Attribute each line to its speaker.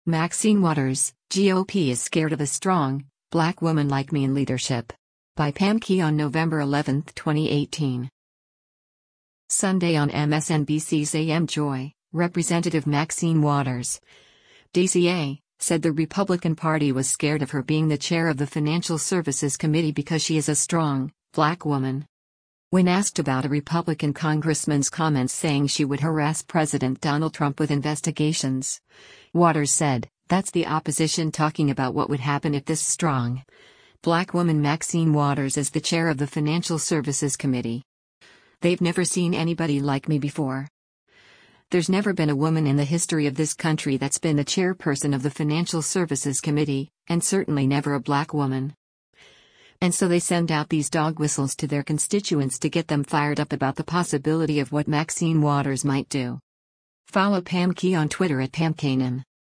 Speaker 1: Maxine Waters, GOP is scared of a strong, black woman like me in leadership. By Pam Key on November 11, 2018. Sunday on MSNBC's AM Joy, Representative Maxine Waters, DCA, said the Republican Party was scared of her being the chair of the Financial Services Committee because she is a strong, black woman. When asked about a Republican congressman's comments saying she would harass President Donald Trump with investigations, Waters said, "That's the opposition talking about what would happen if this strong, black woman Maxine Waters is the chair of the Financial Services Committee. They've never seen anybody like me before. There's never been a woman in the history of this country that's been the chairperson of the Financial Services Committee, and certainly never a black woman." And so they send out these dog whistles to their constituents to get them fired up about the possibility of what Maxine Waters might do. Follow Pam Key on Twitter at PamKanan.